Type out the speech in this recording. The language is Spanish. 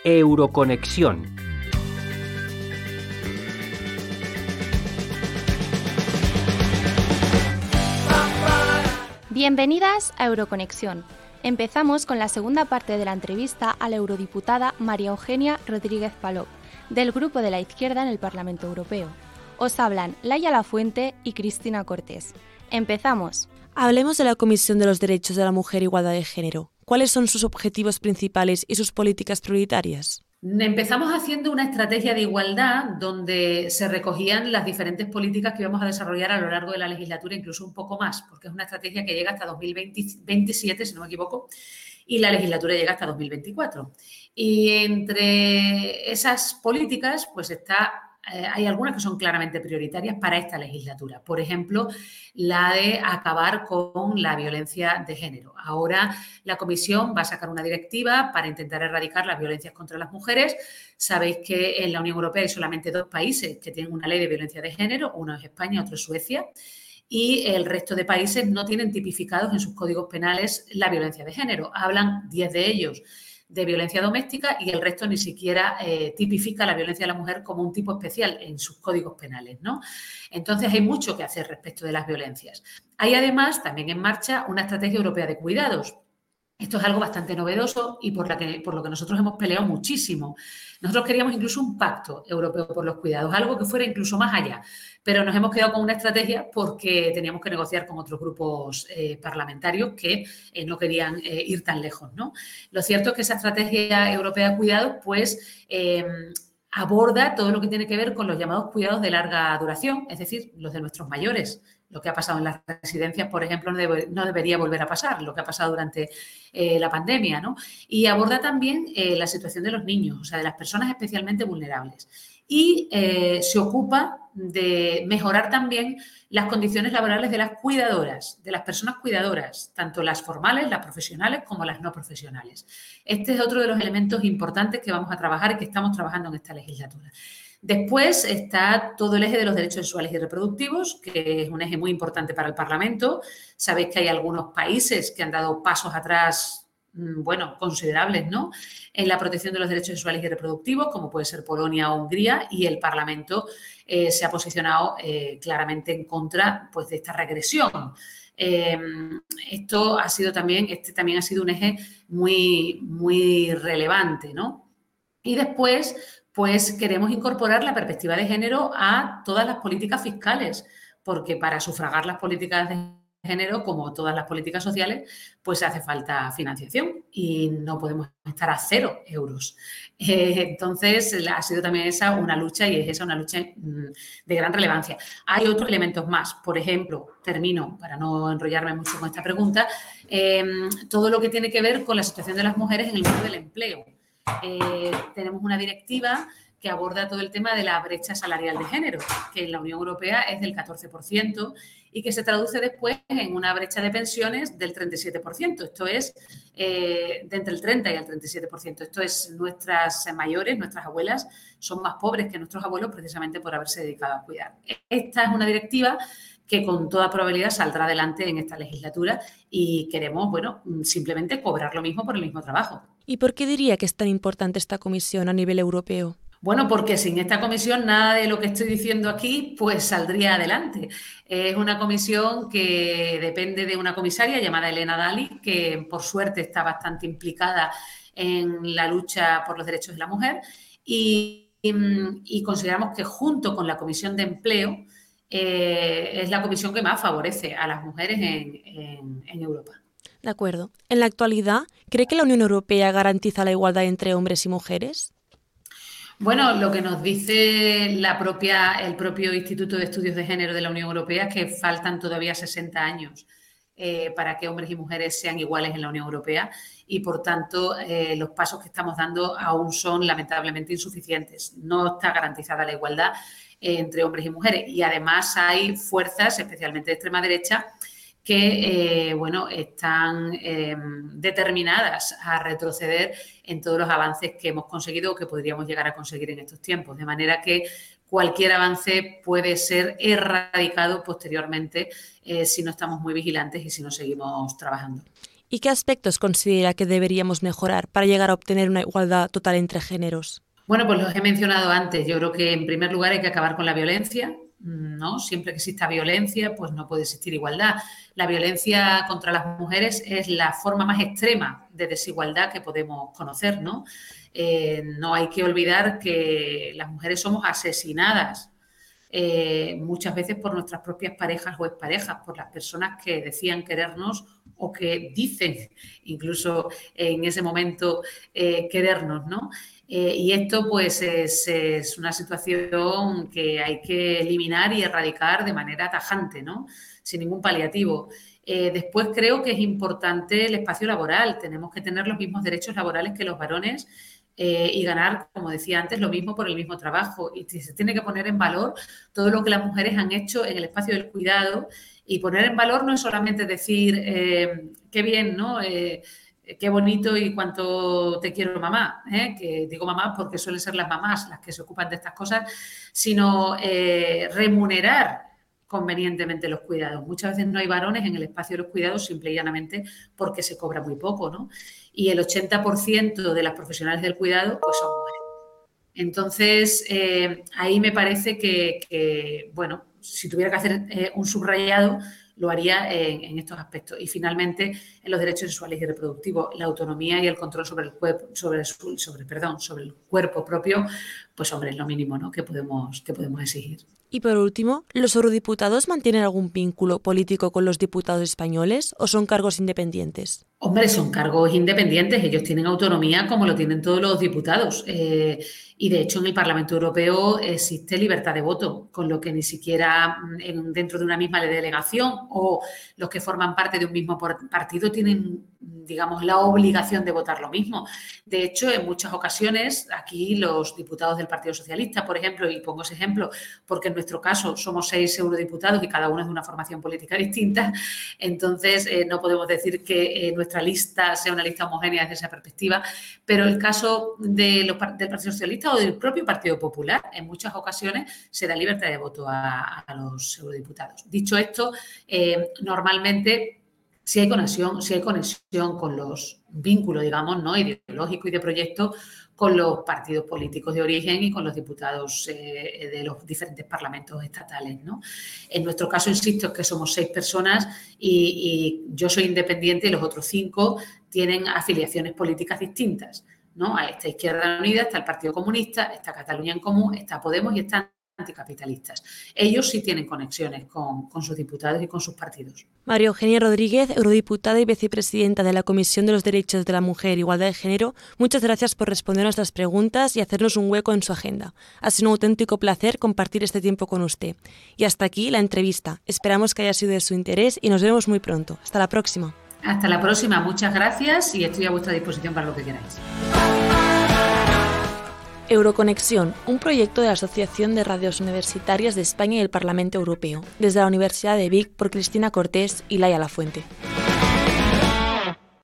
Euroconexión. Bienvenidas a Euroconexión. Empezamos con la segunda parte de la entrevista a la eurodiputada María Eugenia Rodríguez Palop, del Grupo de la Izquierda en el Parlamento Europeo. Os hablan Laia Lafuente y Cristina Cortés. ¡Empezamos! Hablemos de la Comisión de los Derechos de la Mujer e Igualdad de Género. ¿Cuáles son sus objetivos principales y sus políticas prioritarias? Empezamos haciendo una estrategia de igualdad donde se recogían las diferentes políticas que íbamos a desarrollar a lo largo de la legislatura, incluso un poco más, porque es una estrategia que llega hasta 2027, si no me equivoco, y la legislatura llega hasta 2024. Y entre esas políticas, pues hay algunas que son claramente prioritarias para esta legislatura. Por ejemplo, la de acabar con la violencia de género. Ahora la Comisión va a sacar una directiva para intentar erradicar las violencias contra las mujeres. Sabéis que en la Unión Europea hay solamente 2 países que tienen una ley de violencia de género. Uno es España, otro es Suecia. Y el resto de países no tienen tipificados en sus códigos penales la violencia de género. Hablan 10 de ellos de violencia doméstica y el resto ni siquiera tipifica la violencia de la mujer como un tipo especial en sus códigos penales, ¿no? Entonces hay mucho que hacer respecto de las violencias. Hay además también en marcha una estrategia europea de cuidados. Esto es algo bastante novedoso y por lo que nosotros hemos peleado muchísimo. Nosotros queríamos incluso un pacto europeo por los cuidados, algo que fuera incluso más allá, pero nos hemos quedado con una estrategia porque teníamos que negociar con otros grupos parlamentarios que no querían ir tan lejos, ¿no? Lo cierto es que esa estrategia europea de cuidados, pues, aborda todo lo que tiene que ver con los llamados cuidados de larga duración, es decir, los de nuestros mayores. Lo que ha pasado en las residencias, por ejemplo, no debería volver a pasar, lo que ha pasado durante la pandemia, ¿no? Y aborda también la situación de los niños, o sea, de las personas especialmente vulnerables. Y se ocupa de mejorar también las condiciones laborales de las cuidadoras, de las personas cuidadoras, tanto las formales, las profesionales, como las no profesionales. Este es otro de los elementos importantes que vamos a trabajar y que estamos trabajando en esta legislatura. Después está todo el eje de los derechos sexuales y reproductivos, que es un eje muy importante para el Parlamento. Sabéis que hay algunos países que han dado pasos atrás, bueno, considerables, ¿no?, en la protección de los derechos sexuales y reproductivos, como puede ser Polonia o Hungría, y el Parlamento se ha posicionado claramente en contra, pues, de esta regresión. Este también ha sido un eje muy, muy relevante, ¿no? Y después, pues, queremos incorporar la perspectiva de género a todas las políticas fiscales, porque para sufragar las políticas de género, como todas las políticas sociales, pues hace falta financiación y no podemos estar a 0 euros. Entonces, ha sido también esa una lucha y es esa una lucha de gran relevancia. Hay otros elementos más. Por ejemplo, termino para no enrollarme mucho con esta pregunta, todo lo que tiene que ver con la situación de las mujeres en el mundo del empleo. Tenemos una directiva que aborda todo el tema de la brecha salarial de género, que en la Unión Europea es del 14% y que se traduce después en una brecha de pensiones del 37%. Esto es de entre el 30 y el 37%. Esto es, nuestras mayores, nuestras abuelas, son más pobres que nuestros abuelos precisamente por haberse dedicado a cuidar. Esta es una directiva que con toda probabilidad saldrá adelante en esta legislatura y queremos, bueno, simplemente cobrar lo mismo por el mismo trabajo. ¿Y por qué diría que es tan importante esta comisión a nivel europeo? Bueno, porque sin esta comisión nada de lo que estoy diciendo aquí pues saldría adelante. Es una comisión que depende de una comisaria llamada Helena Dalli, que por suerte está bastante implicada en la lucha por los derechos de la mujer y consideramos que junto con la Comisión de Empleo es la comisión que más favorece a las mujeres en Europa. De acuerdo. En la actualidad, ¿cree que la Unión Europea garantiza la igualdad entre hombres y mujeres? Bueno, lo que nos dice el propio Instituto de Estudios de Género de la Unión Europea es que faltan todavía 60 años para que hombres y mujeres sean iguales en la Unión Europea y, por tanto, los pasos que estamos dando aún son lamentablemente insuficientes. No está garantizada la igualdad entre hombres y mujeres y, además, hay fuerzas, especialmente de extrema derecha, que están determinadas a retroceder en todos los avances que hemos conseguido o que podríamos llegar a conseguir en estos tiempos. De manera que cualquier avance puede ser erradicado posteriormente si no estamos muy vigilantes y si no seguimos trabajando. ¿Y qué aspectos considera que deberíamos mejorar para llegar a obtener una igualdad total entre géneros? Bueno, pues los he mencionado antes. Yo creo que en primer lugar hay que acabar con la violencia, ¿no? Siempre que exista violencia, pues no puede existir igualdad. La violencia contra las mujeres es la forma más extrema de desigualdad que podemos conocer, ¿no? No hay que olvidar que las mujeres somos asesinadas muchas veces por nuestras propias parejas o exparejas, por las personas que decían querernos o que dicen incluso en ese momento querernos, ¿no? Y esto pues es una situación que hay que eliminar y erradicar de manera tajante, ¿no? Sin ningún paliativo. Después creo que es importante el espacio laboral. Tenemos que tener los mismos derechos laborales que los varones y ganar, como decía antes, lo mismo por el mismo trabajo. Y se tiene que poner en valor todo lo que las mujeres han hecho en el espacio del cuidado. Y poner en valor no es solamente decir qué bien, ¿no? Qué bonito y cuánto te quiero, mamá, que digo mamá porque suelen ser las mamás las que se ocupan de estas cosas, sino remunerar convenientemente los cuidados. Muchas veces no hay varones en el espacio de los cuidados simple y llanamente porque se cobra muy poco, ¿no? Y el 80% de las profesionales del cuidado pues son mujeres. Entonces, ahí me parece que, bueno, si tuviera que hacer un subrayado, lo haría en estos aspectos. Y finalmente, en los derechos sexuales y reproductivos, la autonomía y el control sobre el cuerpo, sobre el cuerpo propio, pues hombre, es lo mínimo, ¿no? que podemos exigir. Y por último, ¿los eurodiputados mantienen algún vínculo político con los diputados españoles o son cargos independientes? Hombre, son cargos independientes, ellos tienen autonomía como lo tienen todos los diputados. Y de hecho en el Parlamento Europeo existe libertad de voto, con lo que ni siquiera dentro de una misma delegación o los que forman parte de un mismo partido tienen, digamos, la obligación de votar lo mismo. De hecho, en muchas ocasiones, aquí los diputados del Partido Socialista, por ejemplo, y pongo ese ejemplo porque en nuestro caso somos 6 eurodiputados y cada uno es de una formación política distinta, entonces no podemos decir que nuestra lista sea una lista homogénea desde esa perspectiva, pero el caso del Partido Socialista o del propio Partido Popular, en muchas ocasiones se da libertad de voto a los eurodiputados. Dicho esto, normalmente si hay conexión con los vínculos, digamos, ¿no? ideológicos y de proyecto con los partidos políticos de origen y con los diputados de los diferentes parlamentos estatales, ¿no? En nuestro caso, insisto, es que somos 6 personas y yo soy independiente y los otros 5 tienen afiliaciones políticas distintas, ¿no? Está Izquierda Unida, está el Partido Comunista, está Cataluña en Común, está Podemos y están anticapitalistas. Ellos sí tienen conexiones con sus diputados y con sus partidos. María Eugenia Rodríguez, eurodiputada y vicepresidenta de la Comisión de los Derechos de la Mujer e Igualdad de Género, muchas gracias por responder nuestras preguntas y hacernos un hueco en su agenda. Ha sido un auténtico placer compartir este tiempo con usted. Y hasta aquí la entrevista. Esperamos que haya sido de su interés y nos vemos muy pronto. Hasta la próxima. Hasta la próxima. Muchas gracias y estoy a vuestra disposición para lo que queráis. Euroconexión, un proyecto de la Asociación de Radios Universitarias de España y el Parlamento Europeo, desde la Universidad de Vic por Cristina Cortés y Laia Lafuente.